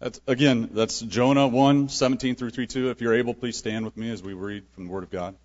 That's Jonah 1:17 through 32. If you're able, please stand with me as we read from the Word of God.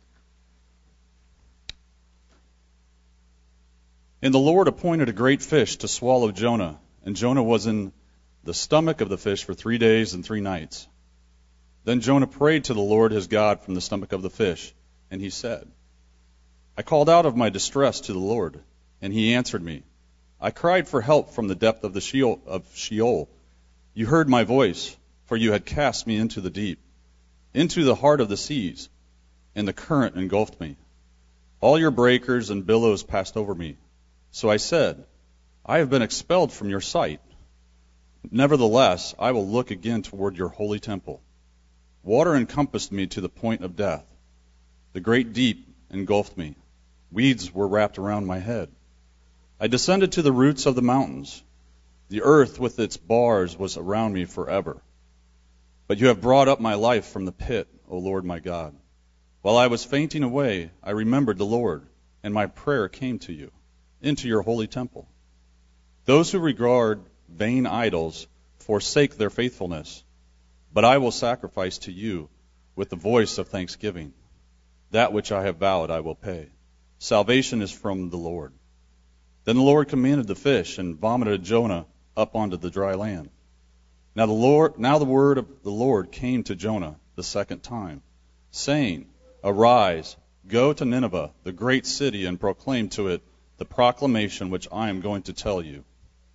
And the Lord appointed a great fish to swallow Jonah, and Jonah was in the stomach of the fish for 3 days and 3 nights. Then Jonah prayed to the Lord his God from the stomach of the fish, and he said, I called out of my distress to the Lord, and he answered me. I cried for help from the depth of the Sheol. You heard my voice, for you had cast me into the deep, into the heart of the seas, and the current engulfed me. All your breakers and billows passed over me. So I said, I have been expelled from your sight. Nevertheless, I will look again toward your holy temple. Water encompassed me to the point of death. The great deep engulfed me. Weeds were wrapped around my head. I descended to the roots of the mountains. The earth with its bars was around me forever. But you have brought up my life from the pit, O Lord my God. While I was fainting away, I remembered the Lord, and my prayer came to you, into your holy temple. Those who regard vain idols forsake their faithfulness, but I will sacrifice to you with the voice of thanksgiving. That which I have vowed I will pay. Salvation is from the Lord. Then the Lord commanded the fish and vomited Jonah up onto the dry land. Now the word of the Lord came to Jonah the second time, saying, Arise, go to Nineveh, the great city, and proclaim to it the proclamation which I am going to tell you.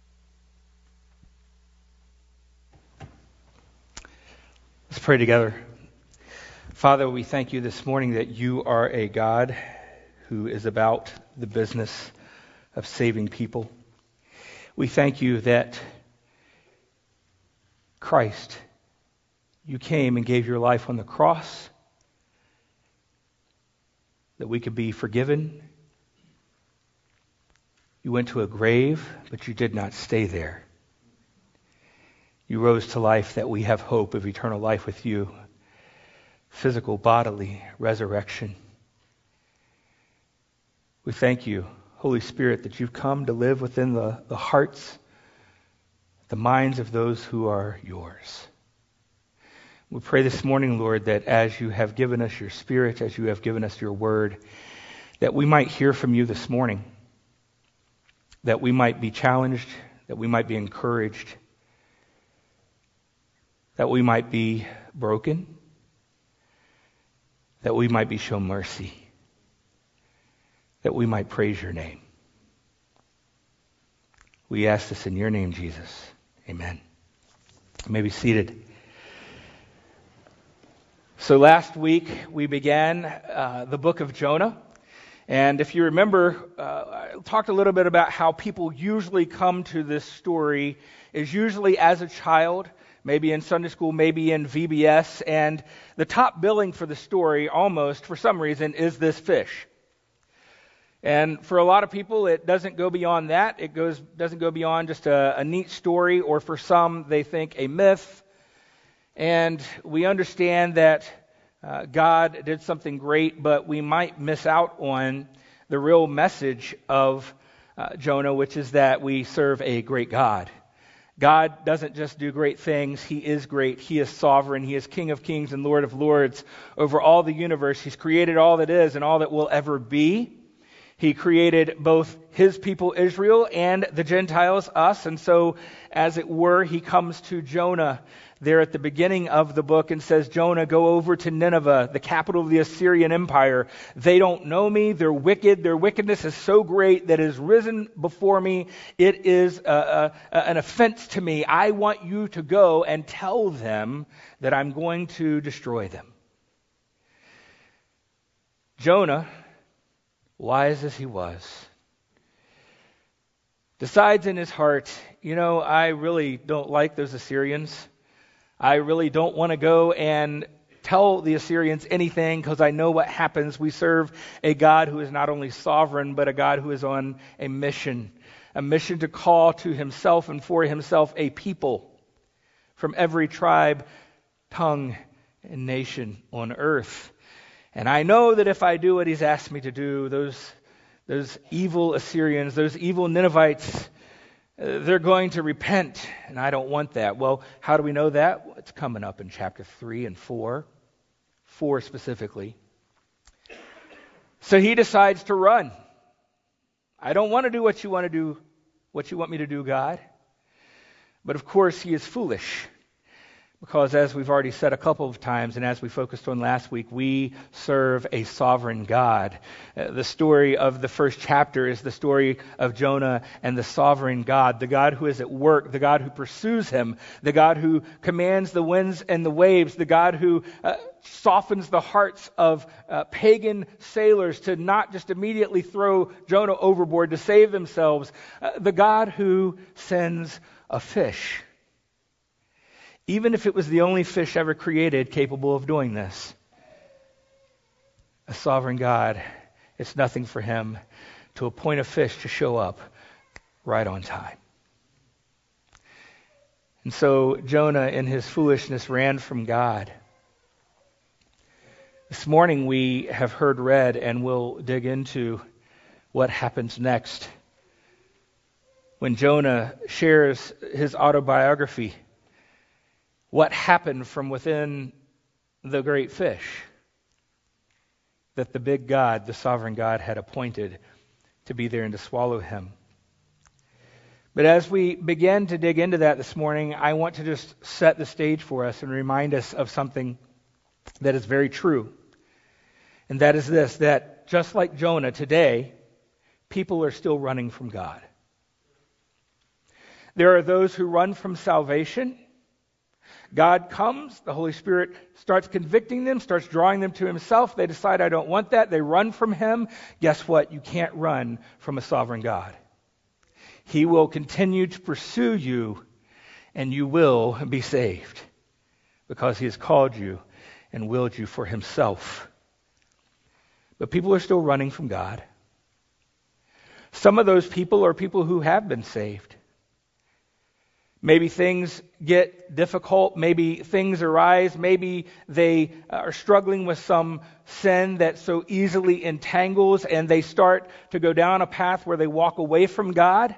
Let's pray together. Father, we thank you this morning that you are a God who is about the business of saving people. We thank you that Christ, you came and gave your life on the cross, that we could be forgiven. You went to a grave, but you did not stay there. You rose to life that we have hope of eternal life with you, physical, bodily resurrection. We thank you, Holy Spirit, that you've come to live within the hearts, the minds of those who are yours. We pray this morning, Lord, that as you have given us your Spirit, as you have given us your word, that we might hear from you this morning, that we might be challenged, that we might be encouraged, that we might be broken, that we might be shown mercy, that we might praise your name. We ask this in your name, Jesus. Amen. You may be seated. So last week we began the book of Jonah. And if you remember, I talked a little bit about how people usually come to this story is usually as a child, maybe in Sunday school, maybe in VBS, and the top billing for the story almost, for some reason, is this fish. And for a lot of people, it doesn't go beyond that. It doesn't go beyond just a neat story, or for some, they think a myth. And we understand that God did something great, but we might miss out on the real message of Jonah, which is that we serve a great God. God doesn't just do great things. He is great. He is sovereign. He is King of kings and Lord of lords over all the universe. He's created all that is and all that will ever be. He created both his people, Israel, and the Gentiles, us. And so, as it were, he comes to Jonah there at the beginning of the book and says, Jonah, go over to Nineveh, the capital of the Assyrian Empire. They don't know me. They're wicked. Their wickedness is so great that it has risen before me. It is an offense to me. I want you to go and tell them that I'm going to destroy them. Jonah, wise as he was, decides in his heart, I really don't like those Assyrians. I really don't want to go and tell the Assyrians anything because I know what happens. We serve a God who is not only sovereign, but a God who is on a mission to call to himself and for himself a people from every tribe, tongue, and nation on earth. And I know that if I do what he's asked me to do, those evil Assyrians, those evil Ninevites, They're going to repent, and I don't want that. Well, how do we know that? Well, it's coming up in chapter 3 and 4. 4 specifically. So he decides to run. I don't want to do what you want to do, what you want me to do, God. But of course, he is foolish. Because as we've already said a couple of times, and as we focused on last week, we serve a sovereign God. The story of the first chapter is the story of Jonah and the sovereign God, the God who is at work, the God who pursues him, the God who commands the winds and the waves, the God who softens the hearts of pagan sailors to not just immediately throw Jonah overboard to save themselves, the God who sends a fish. Even if it was the only fish ever created capable of doing this. A sovereign God, it's nothing for him to appoint a fish to show up right on time. And so Jonah, in his foolishness, ran from God. This morning we have heard read, and we'll dig into what happens next. When Jonah shares his autobiography, what happened from within the great fish that the big God, the sovereign God, had appointed to be there and to swallow him. But as we begin to dig into that this morning, I want to just set the stage for us and remind us of something that is very true. And that is this, that just like Jonah today, people are still running from God. There are those who run from salvation. God comes, the Holy Spirit starts convicting them, starts drawing them to himself. They decide, I don't want that. They run from him. Guess what? You can't run from a sovereign God. He will continue to pursue you, and you will be saved because he has called you and willed you for himself. But people are still running from God. Some of those people are people who have been saved. Maybe things get difficult. Maybe things arise. Maybe they are struggling with some sin that so easily entangles, and they start to go down a path where they walk away from God.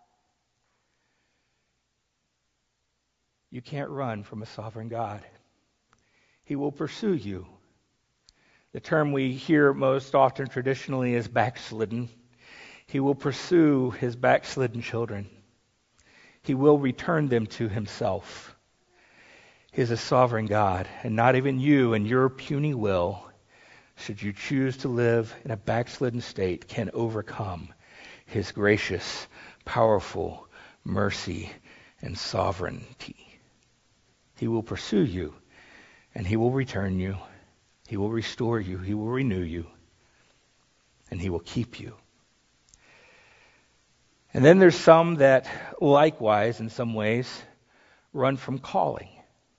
You can't run from a sovereign God. He will pursue you. The term we hear most often traditionally is backslidden. He will pursue his backslidden children. He will return them to himself. He is a sovereign God, and not even you and your puny will, should you choose to live in a backslidden state, can overcome his gracious, powerful mercy and sovereignty. He will pursue you, and he will return you. He will restore you. He will renew you, and he will keep you. And then there's some that likewise, in some ways, run from calling.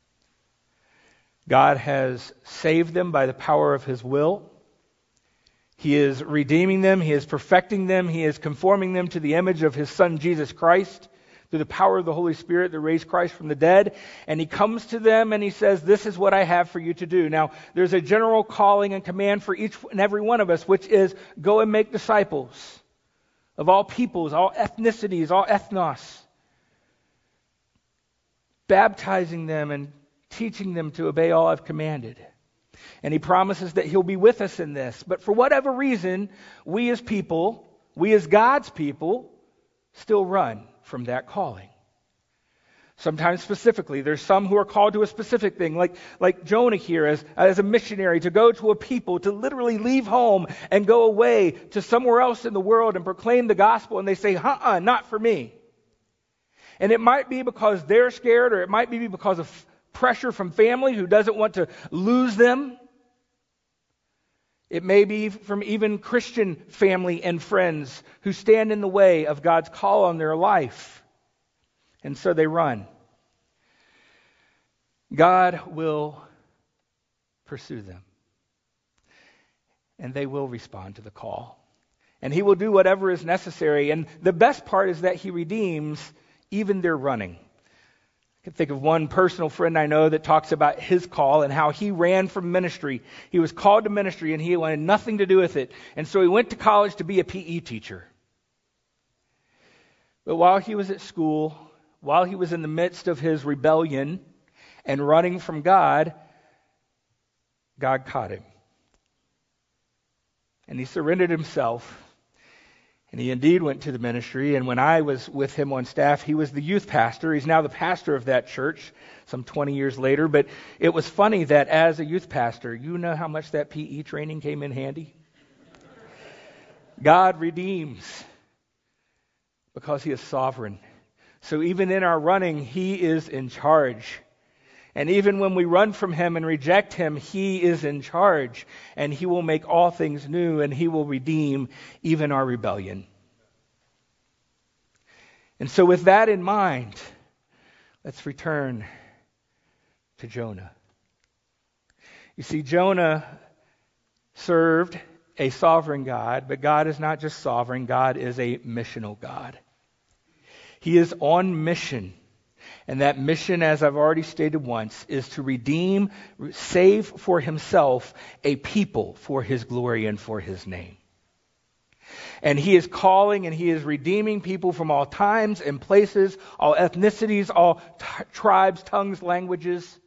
God has saved them by the power of his will. He is redeeming them. He is perfecting them. He is conforming them to the image of his Son, Jesus Christ, through the power of the Holy Spirit that raised Christ from the dead. And he comes to them and he says, this is what I have for you to do. Now, there's a general calling and command for each and every one of us, which is go and make disciples of all peoples, all ethnicities, all ethnos, baptizing them and teaching them to obey all I've commanded. And he promises that he'll be with us in this. But for whatever reason, we as people, we as God's people, still run from that calling. Sometimes specifically, there's some who are called to a specific thing, like Jonah here as a missionary, to go to a people, to literally leave home and go away to somewhere else in the world and proclaim the gospel, and they say, not for me. And it might be because they're scared, or it might be because of pressure from family who doesn't want to lose them. It may be from even Christian family and friends who stand in the way of God's call on their life. And so they run. God will pursue them. And they will respond to the call. And he will do whatever is necessary. And the best part is that he redeems even their running. I can think of one personal friend I know that talks about his call and how he ran from ministry. He was called to ministry and he wanted nothing to do with it. And so he went to college to be a PE teacher. But while he was at school, while he was in the midst of his rebellion and running from God, God caught him. And he surrendered himself. And he indeed went to the ministry. And when I was with him on staff, he was the youth pastor. He's now the pastor of that church some 20 years later. But it was funny that as a youth pastor, you know how much that PE training came in handy? God redeems because he is sovereign. So even in our running, he is in charge. And even when we run from him and reject him, he is in charge. And he will make all things new, and he will redeem even our rebellion. And so with that in mind, let's return to Jonah. You see, Jonah served a sovereign God, but God is not just sovereign, God is a missional God. He is on mission. And that mission, as I've already stated once, is to redeem, save for himself a people for his glory and for his name. And he is calling and he is redeeming people from all times and places, all ethnicities, all tribes, tongues, languages.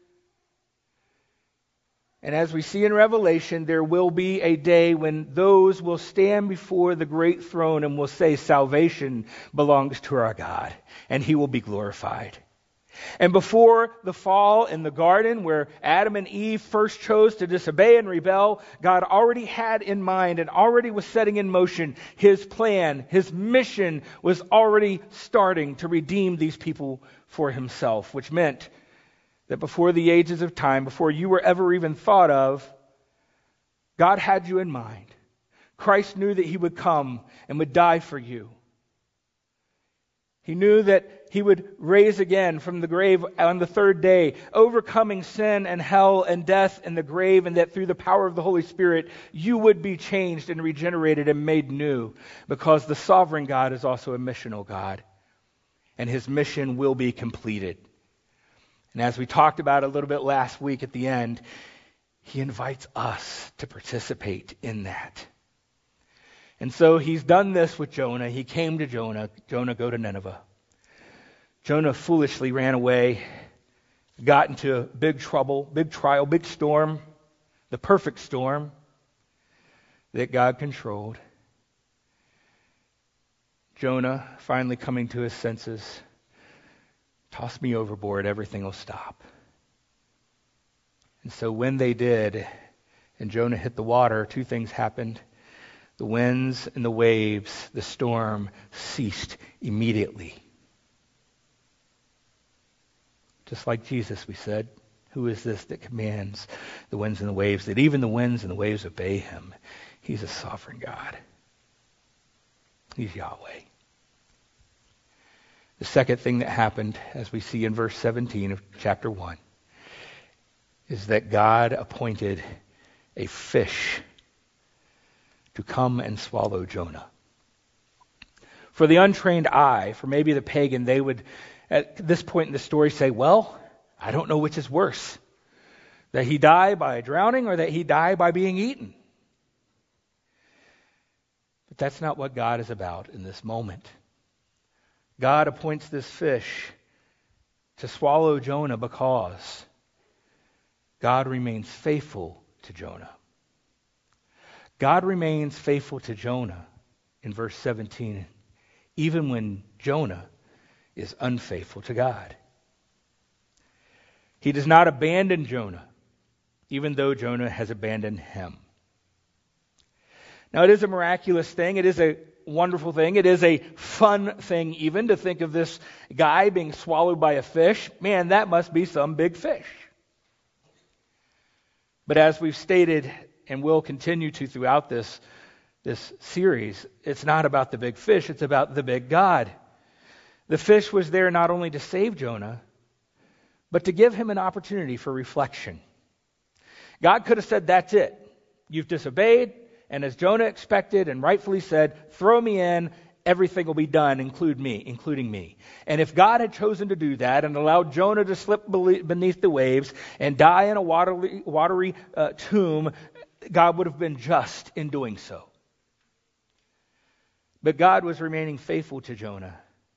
And as we see in Revelation, there will be a day when those will stand before the great throne and will say, salvation belongs to our God, and he will be glorified. And before the fall in the garden, where Adam and Eve first chose to disobey and rebel, God already had in mind and already was setting in motion his plan. His mission was already starting to redeem these people for himself, which meant that before the ages of time, before you were ever even thought of, God had you in mind. Christ knew that he would come and would die for you. He knew that he would rise again from the grave on the third day, overcoming sin and hell and death and the grave, and that through the power of the Holy Spirit, you would be changed and regenerated and made new, because the sovereign God is also a missional God, and his mission will be completed. And as we talked about a little bit last week at the end, he invites us to participate in that. And so he's done this with Jonah. He came to Jonah. Jonah, go to Nineveh. Jonah foolishly ran away, got into big trouble, big trial, big storm, the perfect storm that God controlled. Jonah, finally coming to his senses, toss me overboard, everything will stop. And so when they did, and Jonah hit the water, two things happened. The winds and the waves, the storm ceased immediately. Just like Jesus, we said, who is this that commands the winds and the waves, that even the winds and the waves obey him? He's a sovereign God. He's Yahweh. The second thing that happened, as we see in verse 17 of chapter 1, is that God appointed a fish to come and swallow Jonah. For the untrained eye, for maybe the pagan, they would, at this point in the story, say, well, I don't know which is worse, that he die by drowning or that he die by being eaten. But that's not what God is about in this moment. God appoints this fish to swallow Jonah because God remains faithful to Jonah. God remains faithful to Jonah in verse 17, even when Jonah is unfaithful to God. He does not abandon Jonah, even though Jonah has abandoned him. Now, it is a miraculous thing. It is a wonderful thing. It is a fun thing even to think of this guy being swallowed by a fish. Man, that must be some big fish. But as we've stated and will continue to throughout this series, it's not about the big fish, it's about the big God. The fish was there not only to save Jonah, but to give him an opportunity for reflection. God could have said, that's it. You've disobeyed, and as Jonah expected and rightfully said, throw me in, everything will be done, including me. And if God had chosen to do that and allowed Jonah to slip beneath the waves and die in a watery tomb, God would have been just in doing so. But God was remaining faithful to Jonah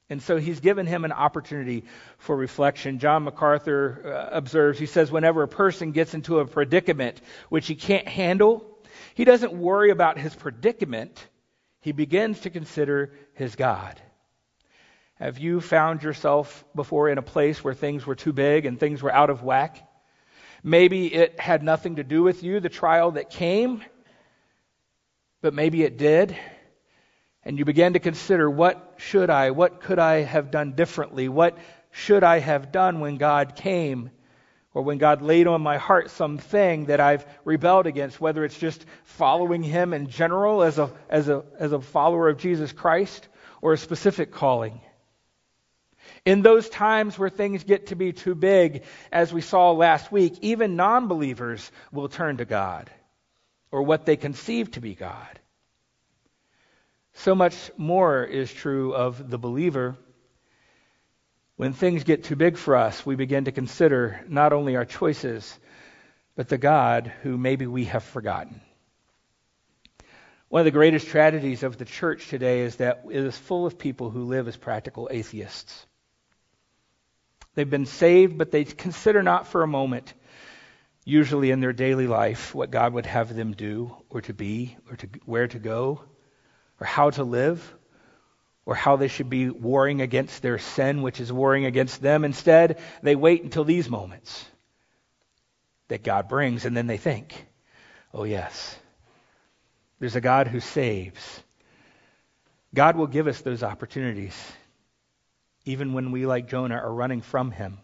And so he's given him an opportunity for reflection. John MacArthur observes, he says, whenever a person gets into a predicament which he can't handle, he doesn't worry about his predicament. He begins to consider his God. Have you found yourself before in a place where things were too big and things were out of whack? Maybe it had nothing to do with you, the trial that came, but maybe it did. And you began to consider, what could I have done differently? What should I have done when God came? Or when God laid on my heart something that I've rebelled against, whether it's just following Him in general as a follower of Jesus Christ, or a specific calling. In those times where things get to be too big, as we saw last week, even non-believers will turn to God, or what they conceive to be God. So much more is true of the believer. When things get too big for us, we begin to consider not only our choices, but the God who maybe we have forgotten. One of the greatest tragedies of the church today is that it is full of people who live as practical atheists. They've been saved, but they consider not for a moment, usually in their daily life, what God would have them do, or to be, or to where to go, or how to live, or how they should be warring against their sin, which is warring against them. Instead, they wait until these moments that God brings, and then they think, oh yes, there's a God who saves. God will give us those opportunities, even when we, like Jonah, are running from Him.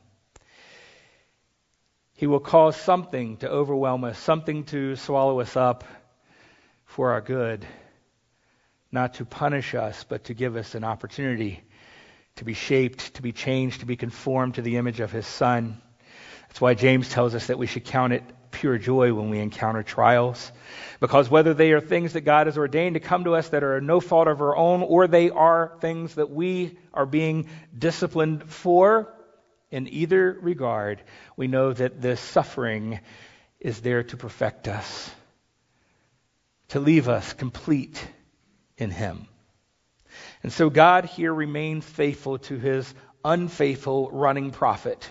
He will cause something to overwhelm us, something to swallow us up for our good. Not to punish us, but to give us an opportunity to be shaped, to be changed, to be conformed to the image of His Son. That's why James tells us that we should count it pure joy when we encounter trials. Because whether they are things that God has ordained to come to us that are no fault of our own, or they are things that we are being disciplined for, in either regard, we know that this suffering is there to perfect us, to leave us complete in Him. And so God here remains faithful to His unfaithful running prophet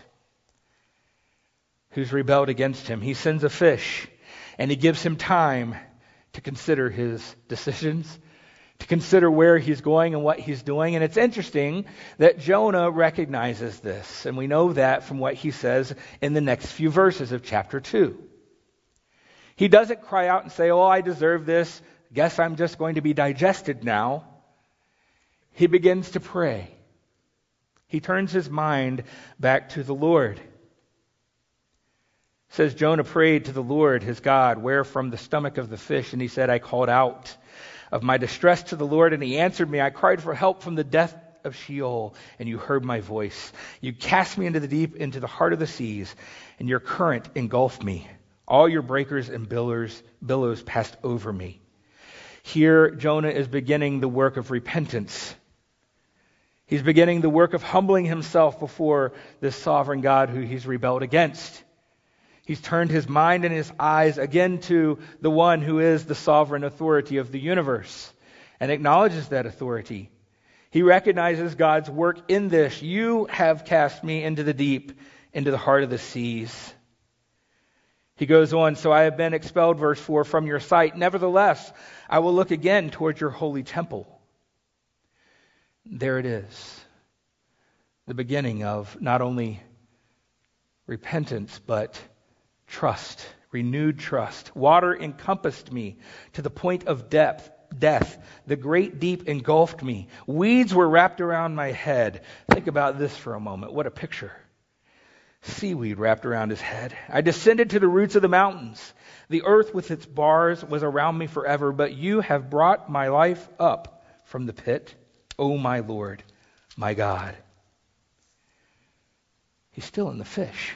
who's rebelled against Him. He sends a fish, and He gives him time to consider his decisions, to consider where he's going and what he's doing. And it's interesting that Jonah recognizes this, and we know that from what he says in the next few verses of chapter 2. He doesn't cry out and say, oh, I deserve this. Guess I'm just going to be digested now. He begins to pray. He turns his mind back to the Lord. It says Jonah prayed to the Lord his God, where from the stomach of the fish, and he said, I called out of my distress to the Lord, and He answered me. I cried for help from the depth of Sheol, and You heard my voice. You cast me into the deep, into the heart of the seas, and Your current engulfed me. All Your breakers and billows passed over me. Here, Jonah is beginning the work of repentance. He's beginning the work of humbling himself before this sovereign God who he's rebelled against. He's turned his mind and his eyes again to the one who is the sovereign authority of the universe and acknowledges that authority. He recognizes God's work in this. You have cast me into the deep, into the heart of the seas. He goes on, so I have been expelled, verse 4, from Your sight. Nevertheless, I will look again toward Your holy temple. There it is. The beginning of not only repentance, but trust, renewed trust. Water encompassed me to the point of death. The great deep engulfed me. Weeds were wrapped around my head. Think about this for a moment. What a picture. Seaweed wrapped around his head. I descended to the roots of the mountains. The earth with its bars was around me forever, but You have brought my life up from the pit, O my Lord, my God. He's still in the fish.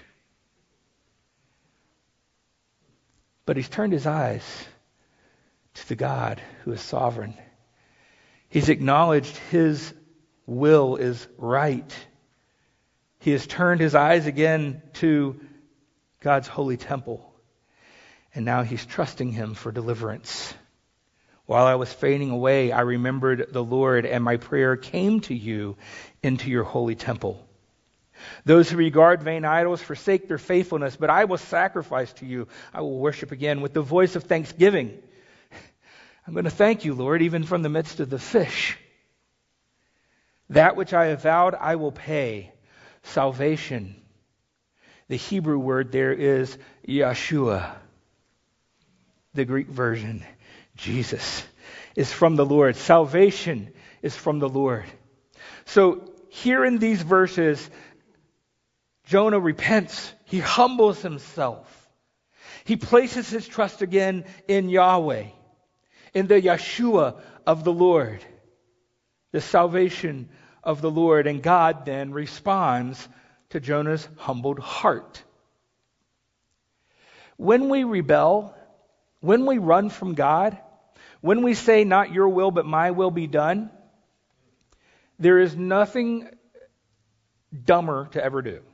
But he's turned his eyes to the God who is sovereign. He's acknowledged His will is right. He has turned his eyes again to God's holy temple. And now he's trusting Him for deliverance. While I was fading away, I remembered the Lord, and my prayer came to you into your holy temple. Those who regard vain idols forsake their faithfulness, but I will sacrifice to you. I will worship again with the voice of thanksgiving. I'm going to thank you, Lord, even from the midst of the fish. That which I have vowed, I will pay. Salvation. The Hebrew word there is Yeshua. The Greek version, Jesus, is from the Lord. Salvation is from the Lord. So here in these verses, Jonah repents. He humbles himself. He places his trust again in Yahweh, in the Yeshua of the Lord, the salvation of the Lord. And God then responds to Jonah's humbled heart. When we rebel, when we run from God, when we say, not your will, but my will be done, there is nothing dumber to ever do.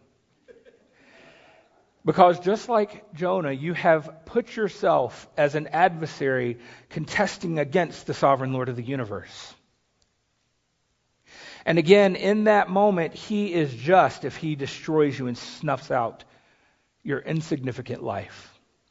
Because just like Jonah, you have put yourself as an adversary contesting against the sovereign Lord of the universe. And again, in that moment, he is just if he destroys you and snuffs out your insignificant life.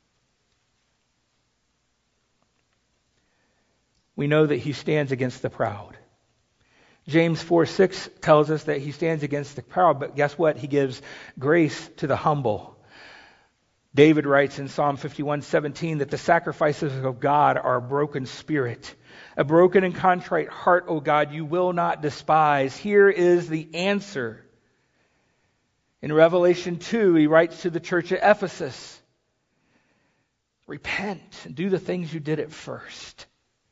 We know that he stands against the proud. James 4:6 tells us that he stands against the proud, but guess what? He gives grace to the humble. David writes in Psalm 51:17 that the sacrifices of God are a broken spirit. A broken and contrite heart, O God, you will not despise. Here is the answer. In Revelation 2, he writes to the church at Ephesus, repent and do the things you did at first.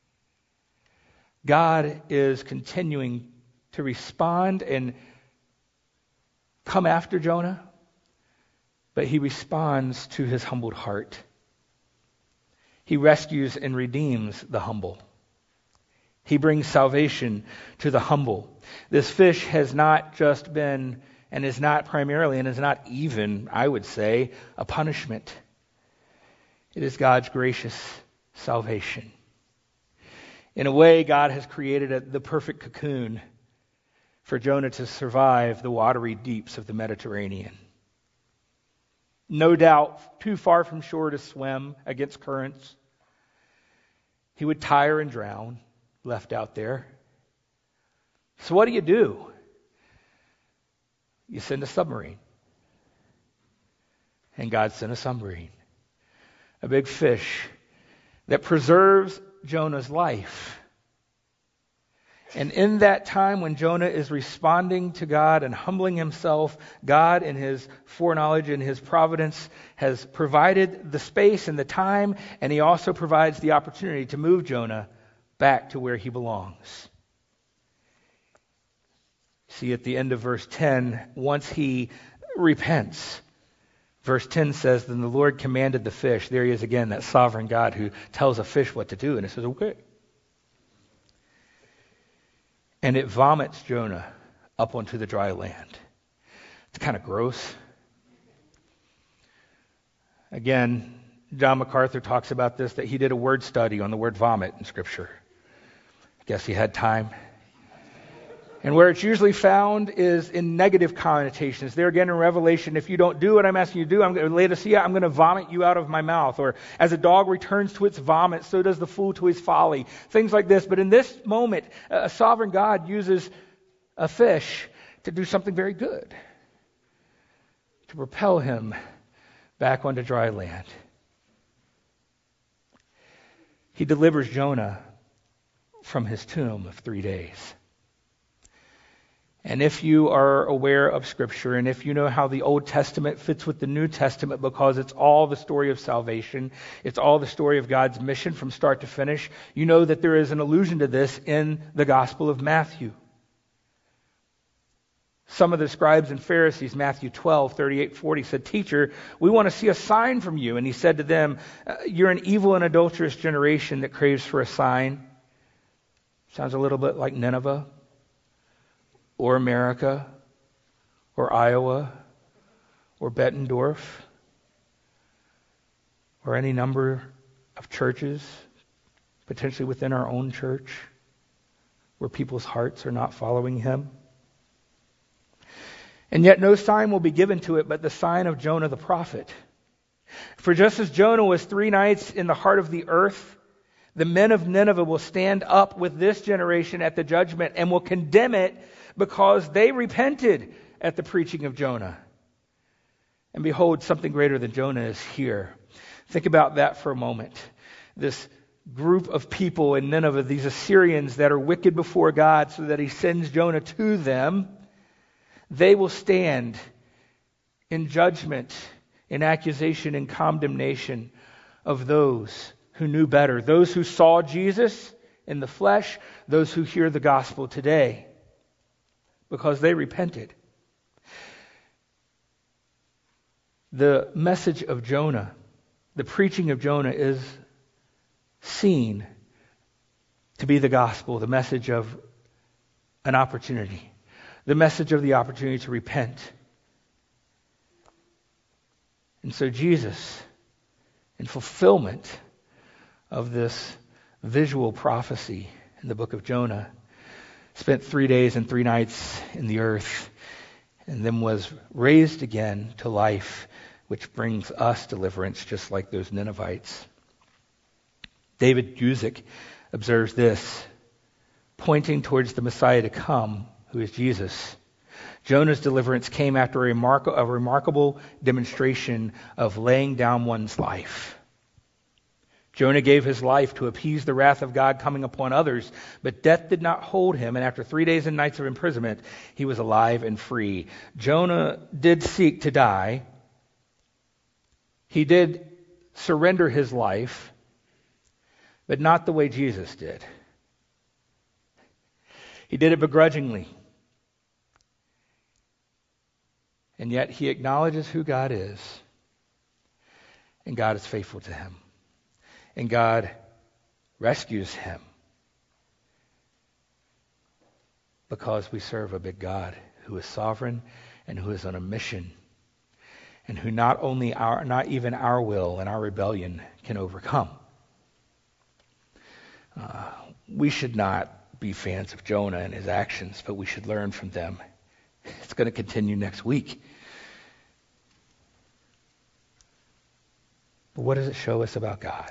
God is continuing to respond and come after Jonah, but he responds to his humbled heart. He rescues and redeems the humble. He brings salvation to the humble. This fish has not just been, and is not primarily, and is not even, I would say, a punishment. It is God's gracious salvation. In a way, God has created the perfect cocoon for Jonah to survive the watery deeps of the Mediterranean. No doubt, too far from shore to swim against currents. He would tire and drown, left out there. So what do? You send a submarine. And God sent a submarine. A big fish that preserves Jonah's life. And in that time when Jonah is responding to God and humbling himself, God in his foreknowledge and his providence has provided the space and the time, and he also provides the opportunity to move Jonah back to where he belongs. See at the end of verse 10, once he repents, verse 10 says, then the Lord commanded the fish. There he is again, that sovereign God who tells a fish what to do, and it says, okay. And it vomits Jonah up onto the dry land. It's kind of gross. Again, John MacArthur talks about this, that he did a word study on the word vomit in Scripture. I guess he had time. And where it's usually found is in negative connotations. There again in Revelation, if you don't do what I'm asking you to do, I'm going to Laodicea, I'm going to vomit you out of my mouth. Or as a dog returns to its vomit, so does the fool to his folly. Things like this. But in this moment, a sovereign God uses a fish to do something very good. To propel him back onto dry land. He delivers Jonah from his tomb of 3 days. And if you are aware of Scripture, and if you know how the Old Testament fits with the New Testament, because it's all the story of salvation, it's all the story of God's mission from start to finish, you know that there is an allusion to this in the Gospel of Matthew. Some of the scribes and Pharisees, Matthew 12, 38, 40, said, Teacher, we want to see a sign from you. And he said to them, you're an evil and adulterous generation that craves for a sign. Sounds a little bit like Nineveh, or America, or Iowa, or Bettendorf, or any number of churches, potentially within our own church, where people's hearts are not following him. And yet no sign will be given to it but the sign of Jonah the prophet. For just as Jonah was 3 nights in the heart of the earth, the men of Nineveh will stand up with this generation at the judgment and will condemn it because they repented at the preaching of Jonah. And behold, something greater than Jonah is here. Think about that for a moment. This group of people in Nineveh, these Assyrians that are wicked before God, so that he sends Jonah to them, they will stand in judgment, in accusation and condemnation of those who knew better, those who saw Jesus in the flesh, those who hear the gospel today, because they repented. The message of Jonah, the preaching of Jonah, is seen to be the gospel, the message of an opportunity, the message of the opportunity to repent. And so Jesus, in fulfillment of this visual prophecy in the book of Jonah, spent 3 days and 3 nights in the earth, and then was raised again to life, which brings us deliverance just like those Ninevites. David Guzik observes this, pointing towards the Messiah to come, who is Jesus. Jonah's deliverance came after a remarkable demonstration of laying down one's life. Jonah gave his life to appease the wrath of God coming upon others, but death did not hold him, and after 3 days and nights of imprisonment, he was alive and free. Jonah did seek to die. He did surrender his life, but not the way Jesus did. He did it begrudgingly. And yet he acknowledges who God is, and God is faithful to him. And God rescues him because we serve a big God who is sovereign and who is on a mission, and who not even our will and our rebellion can overcome. We should not be fans of Jonah and his actions, but we should learn from them. It's going to continue next week. But what does it show us about God?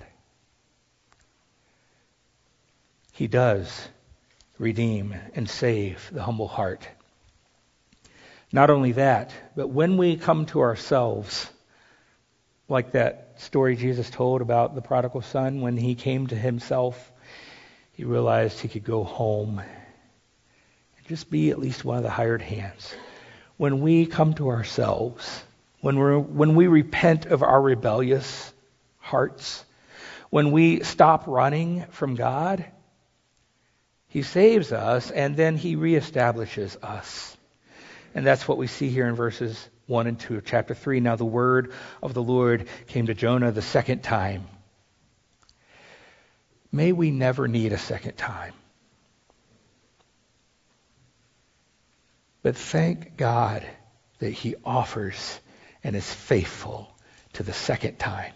He does redeem and save the humble heart. Not only that, but when we come to ourselves, like that story Jesus told about the prodigal son, when he came to himself, he realized he could go home and just be at least one of the hired hands. When we come to ourselves, when we repent of our rebellious hearts, when we stop running from God, he saves us, and then he reestablishes us. And that's what we see here in verses 1 and 2 of chapter 3. Now the word of the Lord came to Jonah the second time. May we never need a second time. But thank God that he offers and is faithful to the second time.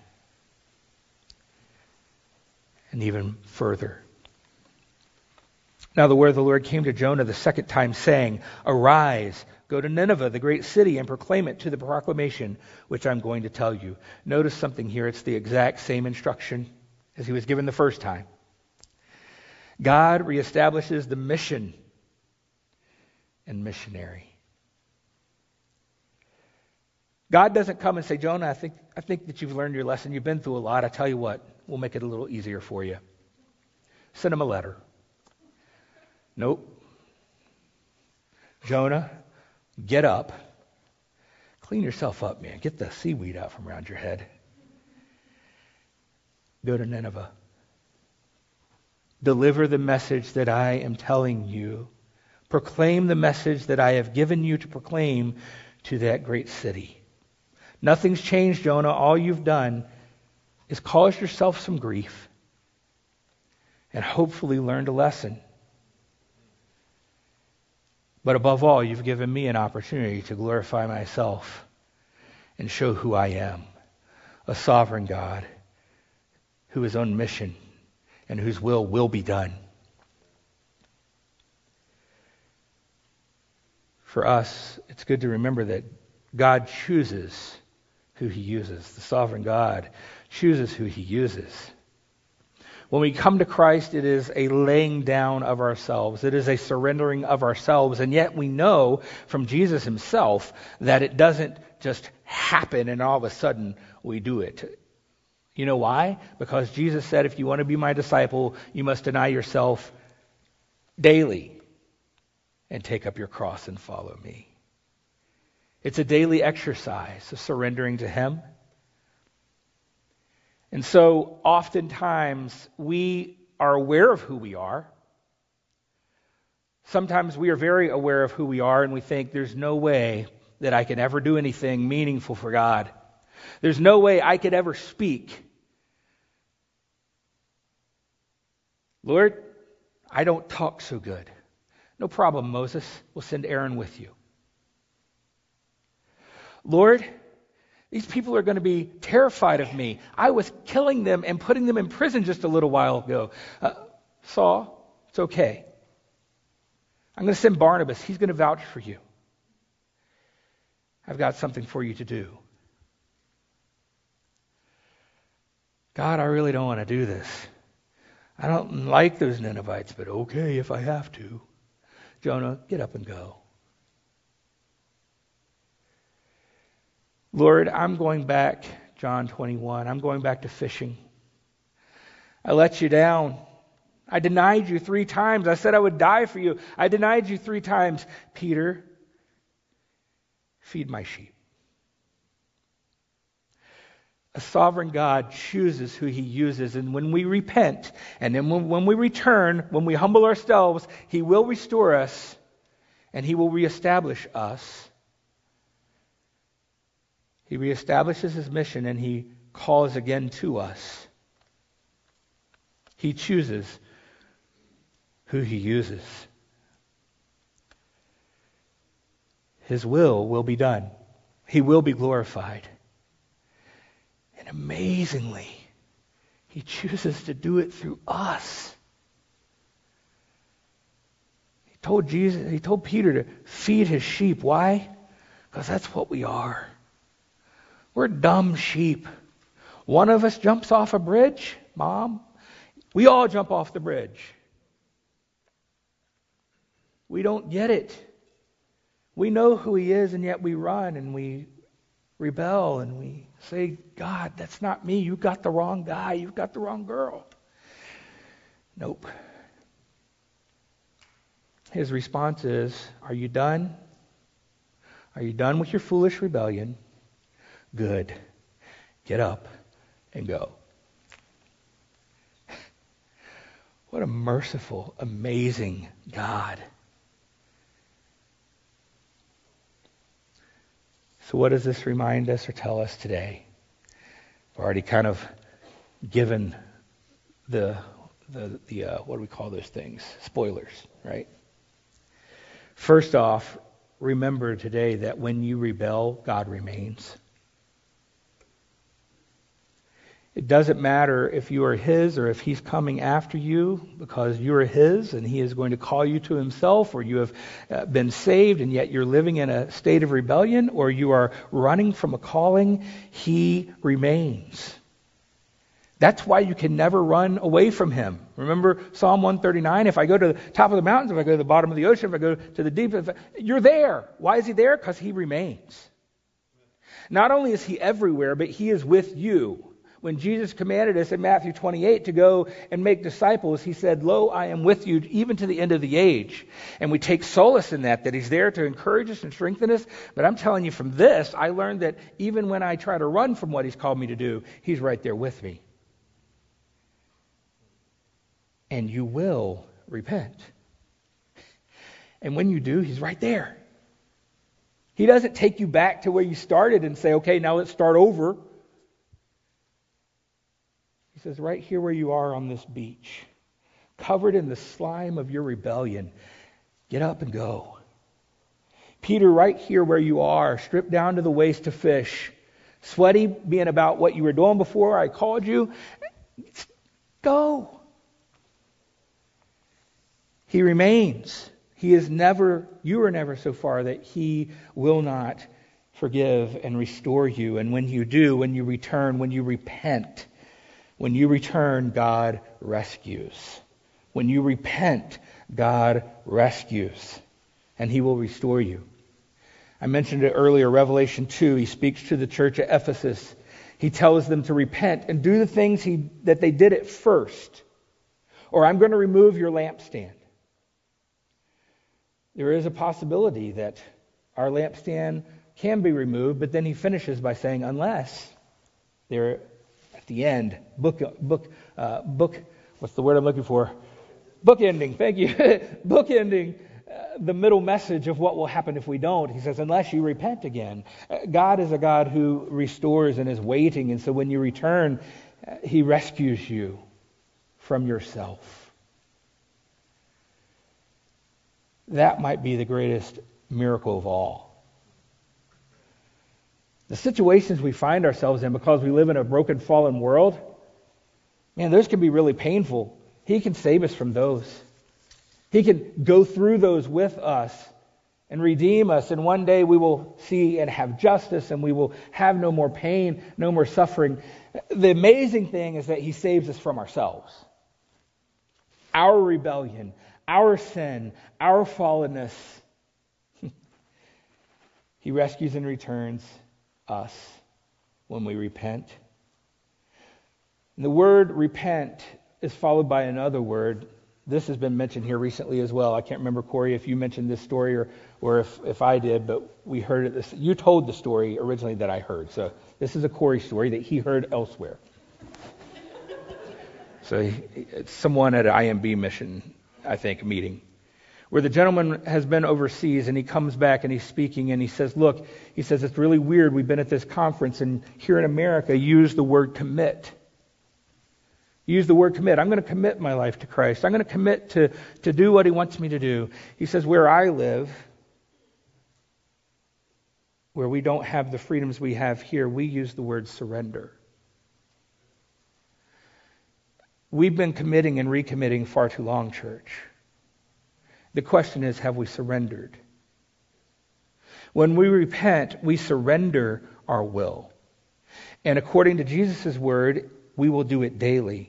And even further. Now the word of the Lord came to Jonah the second time, saying, Arise, go to Nineveh, the great city, and proclaim it to the proclamation which I'm going to tell you. Notice something here. It's the exact same instruction as he was given the first time. God reestablishes the mission and missionary. God doesn't come and say, Jonah, I think that you've learned your lesson. You've been through a lot. I tell you what, we'll make it a little easier for you. Send him a letter. Nope. Jonah, get up. Clean yourself up, man. Get the seaweed out from around your head. Go to Nineveh. Deliver the message that I am telling you. Proclaim the message that I have given you to proclaim to that great city. Nothing's changed, Jonah. All you've done is cause yourself some grief and hopefully learned a lesson. But above all, you've given me an opportunity to glorify myself and show who I am, a sovereign God who is on mission and whose will be done. For us, it's good to remember that God chooses who he uses. The sovereign God chooses who he uses. When we come to Christ, it is a laying down of ourselves. It is a surrendering of ourselves. And yet we know from Jesus himself that it doesn't just happen and all of a sudden we do it. You know why? Because Jesus said, if you want to be my disciple, you must deny yourself daily and take up your cross and follow me. It's a daily exercise of surrendering to him. And so oftentimes we are aware of who we are. Sometimes we are very aware of who we are and we think there's no way that I can ever do anything meaningful for God. There's no way I could ever speak. Lord, I don't talk so good. No problem, Moses. We'll send Aaron with you. Lord, these people are going to be terrified of me. I was killing them and putting them in prison just a little while ago. Saul, it's okay. I'm going to send Barnabas. He's going to vouch for you. I've got something for you to do. God, I really don't want to do this. I don't like those Ninevites, but okay if I have to. Jonah, get up and go. Lord, I'm going back, John 21, I'm going back to fishing. I let you down. I denied you 3 times. I said I would die for you. I denied you 3 times. Peter, feed my sheep. A sovereign God chooses who he uses. And when we repent, and then when we return, when we humble ourselves, he will restore us, and he will reestablish us. He reestablishes his mission and he calls again to us. He chooses who he uses. His will be done. He will be glorified. And amazingly, he chooses to do it through us. He told Peter to feed his sheep. Why? Because that's what we are. We're dumb sheep. One of us jumps off a bridge, Mom. We all jump off the bridge. We don't get it. We know who he is, and yet we run and we rebel and we say, God, that's not me. You got the wrong guy. You've got the wrong girl. Nope. His response is, are you done? Are you done with your foolish rebellion? Good. Get up and go. What a merciful, amazing God. So what does this remind us or tell us today? I've already kind of given the what do we call those things? Spoilers, right? First off, remember today that when you rebel, God remains. It doesn't matter if you are his or if he's coming after you, because you are his and he is going to call you to himself, or you have been saved and yet you're living in a state of rebellion, or you are running from a calling. He remains. That's why you can never run away from him. Remember Psalm 139? If I go to the top of the mountains, if I go to the bottom of the ocean, if I go to the deep, you're there. Why is he there? Because he remains. Not only is he everywhere, but he is with you. When Jesus commanded us in Matthew 28 to go and make disciples, he said, lo, I am with you even to the end of the age. And we take solace in that he's there to encourage us and strengthen us. But I'm telling you, from this, I learned that even when I try to run from what he's called me to do, he's right there with me. And you will repent. And when you do, he's right there. He doesn't take you back to where you started and say, okay, now let's start over. He says, right here where you are on this beach, covered in the slime of your rebellion, get up and go. Peter, right here where you are, stripped down to the waist to fish, sweaty, being about what you were doing before I called you, go. He remains. You are never so far that He will not forgive and restore you. And when you do, when you return, when you repent, when you return, God rescues. When you repent, God rescues. And He will restore you. I mentioned it earlier, Revelation 2, He speaks to the church at Ephesus. He tells them to repent and do the things that they did at first. Or I'm going to remove your lampstand. There is a possibility that our lampstand can be removed, but then he finishes by saying, unless they're at the end, what's the word I'm looking for? Bookending, thank you. Bookending the middle message of what will happen if we don't. He says, unless you repent again. God is a God who restores and is waiting, and so when you return, He rescues you from yourself. That might be the greatest miracle of all. The situations we find ourselves in because we live in a broken, fallen world, man, those can be really painful. He can save us from those. He can go through those with us and redeem us, and one day we will see and have justice, and we will have no more pain, no more suffering. The amazing thing is that He saves us from ourselves. Our rebellion, our sin, our fallenness. He rescues and returns us when we repent. And the word repent is followed by another word. This has been mentioned here recently as well. I can't remember, Corey, if you mentioned this story or if I did, but we heard it. You told the story originally that I heard. So this is a Corey story that he heard elsewhere. So it's someone at an IMB mission, I think, meeting, where the gentleman has been overseas and he comes back and he's speaking and he says, look, he says, it's really weird. We've been at this conference and here in America, use the word commit. Use the word commit. I'm going to commit my life to Christ. I'm going to commit to do what He wants me to do. He says, where I live, where we don't have the freedoms we have here, we use the word surrender. We've been committing and recommitting far too long, church. The question is, have we surrendered? When we repent, we surrender our will. And according to Jesus' word, we will do it daily.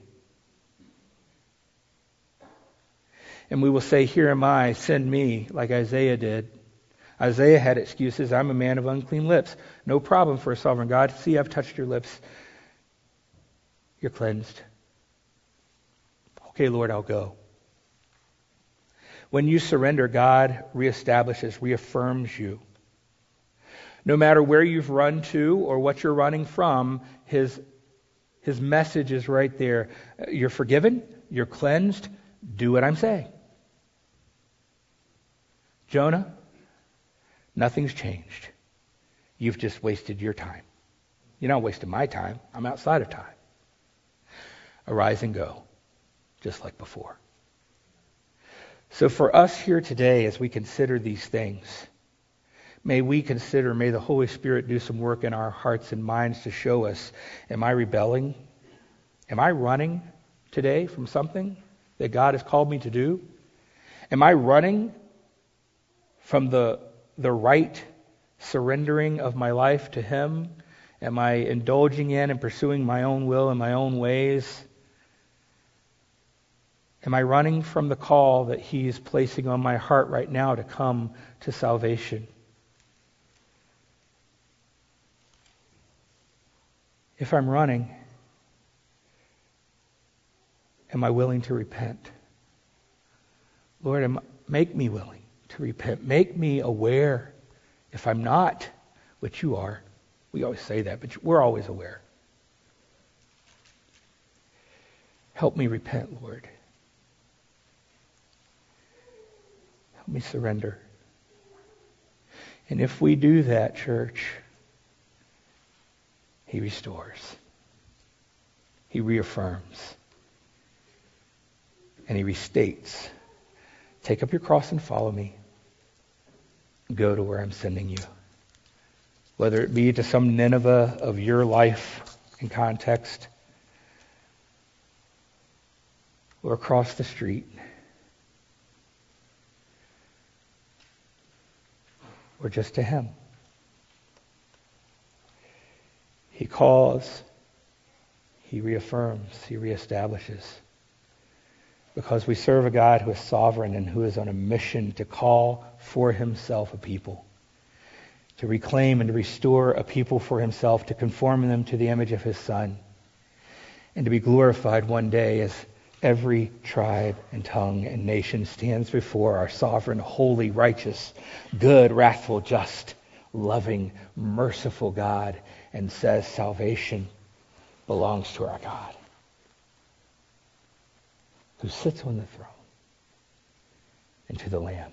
And we will say, here am I, send me, like Isaiah did. Isaiah had excuses. I'm a man of unclean lips. No problem for a sovereign God. See, I've touched your lips. You're cleansed. Okay, Lord, I'll go. When you surrender, God reestablishes, reaffirms you. No matter where you've run to or what you're running from, His message is right there. You're forgiven. You're cleansed. Do what I'm saying. Jonah, nothing's changed. You've just wasted your time. You're not wasting my time. I'm outside of time. Arise and go, just like before. So for us here today, as we consider these things, may the Holy Spirit do some work in our hearts and minds to show us, am I rebelling? Am I running today from something that God has called me to do? Am I running from the right surrendering of my life to Him? Am I indulging in and pursuing my own will and my own ways? Am I running from the call that He's placing on my heart right now to come to salvation? If I'm running, am I willing to repent? Lord, make me willing to repent. Make me aware. If I'm not, which you are, we always say that, but we're always aware. Help me repent, Lord. Help me surrender. And if we do that, church, He restores. He reaffirms. And He restates. Take up your cross and follow me. Go to where I'm sending you. Whether it be to some Nineveh of your life and context, or across the street, or just to him. He calls, he reaffirms, he reestablishes. Because we serve a God who is sovereign and who is on a mission to call for himself a people, to reclaim and to restore a people for himself, to conform them to the image of his Son, and to be glorified one day as every tribe and tongue and nation stands before our sovereign, holy, righteous, good, wrathful, just, loving, merciful God, and says salvation belongs to our God, who sits on the throne, and to the Lamb.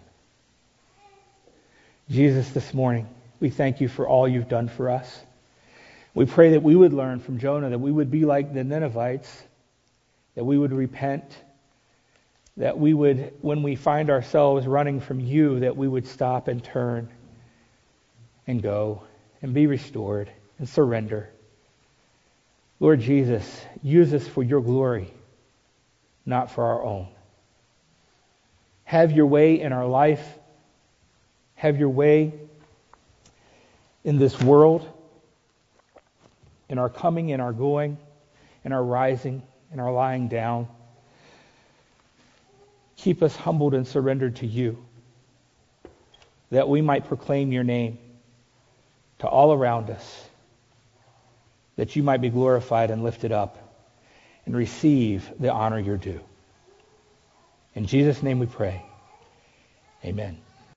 Jesus, this morning, we thank you for all you've done for us. We pray that we would learn from Jonah, that we would be like the Ninevites, that we would repent, that we would, when we find ourselves running from you, that we would stop and turn and go and be restored and surrender. Lord Jesus, use us for your glory, not for our own. Have your way in our life. Have your way in this world, in our coming, in our going, in our rising, in our lying down. Keep us humbled and surrendered to you, that we might proclaim your name to all around us, that you might be glorified and lifted up and receive the honor you're due. In Jesus' name we pray. Amen.